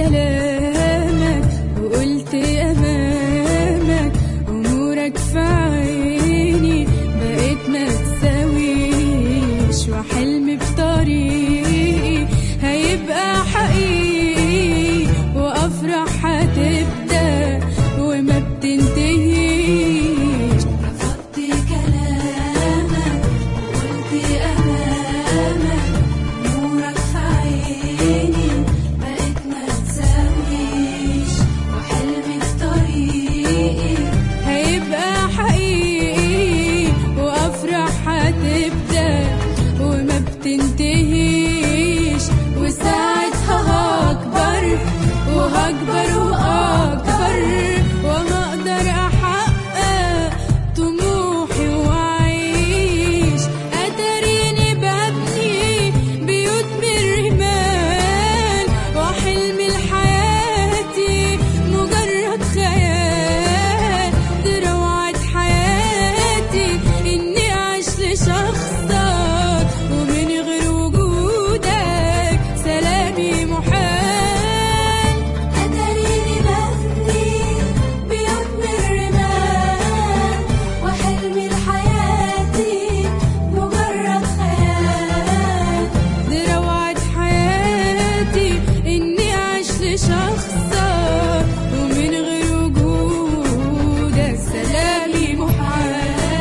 كلامك وقلت أمامك أمورك في عيني بقيت ما تساويش، وحلمي بطريقي هيبقى حقيقي، وأفرح هتبدأ وما بتنتهيش. رفضت كلامك وقلت أمامك أمورك في عيني بقيت ما تساويش، وحلمي في طريقي هيبقى حقيقي، وأفرح هتبدأ وما بتنتهيش. وساعتها هكبر وهكبر وأكبر، وما أقدر أحقق طموحي وأعيش. أتريني ببني بيوت من رمال، وحلمي لحياتي مجرد خيال. دي روعة حياتي إني أعيش لشخصك، ومن غير وجودك سلامي محال. أتريني ببني بيوت من رمال، وحلمي لحياتي مجرد خيال. دي روعة حياتي إني أعيش لشخصك، ومن غير وجودك سلامي محال.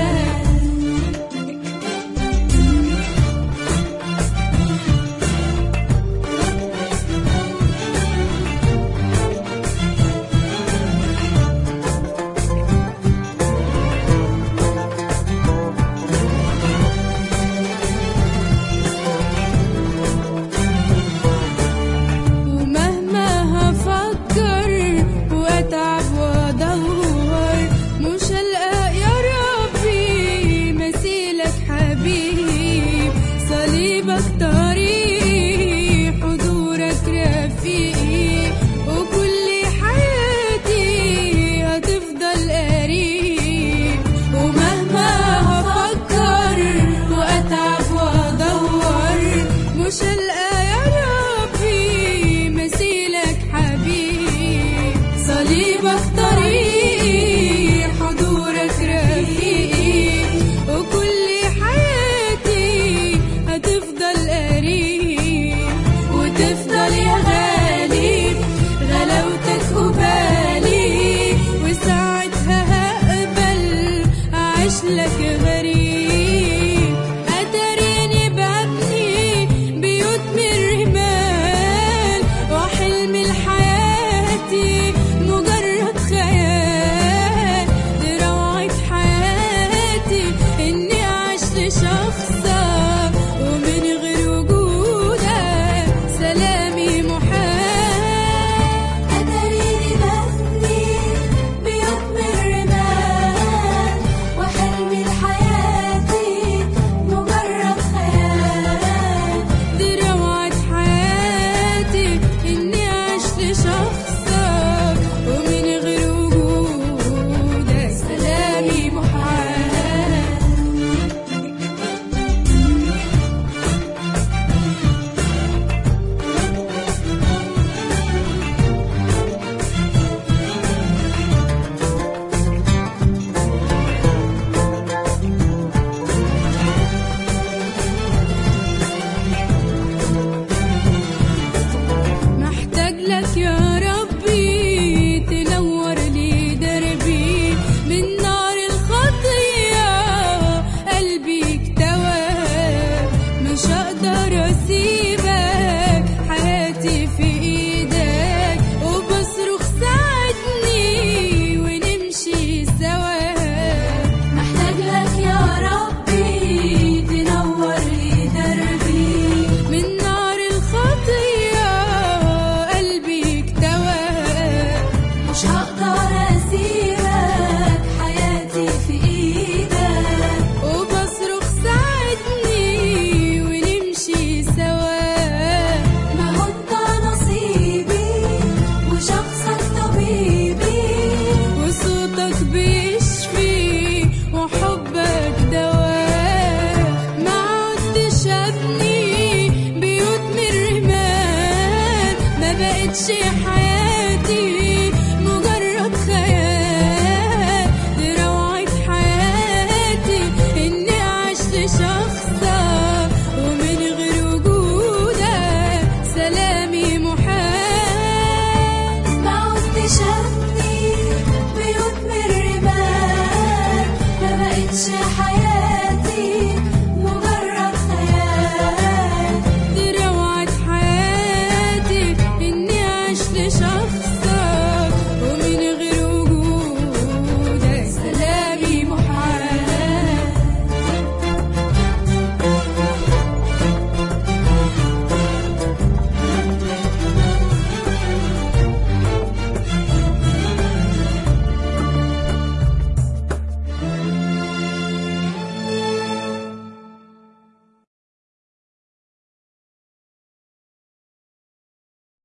ومهما هفكر واتعب وادور مش هلقى يا ربي مثيلك حبيب. صليبك طريقي حضورك رفيقي، وكل حياتي هتفضل قريب. ومهما هفكر واتعب وادور مش هلقى يا ربي مثيلك حبيب. صليبك طريقي حضورك رفيقي، وكل حياتي هتفضل قريب. وتفضل يا غالي غلاوتك قبالي، وساعتها هقبل أعيش لك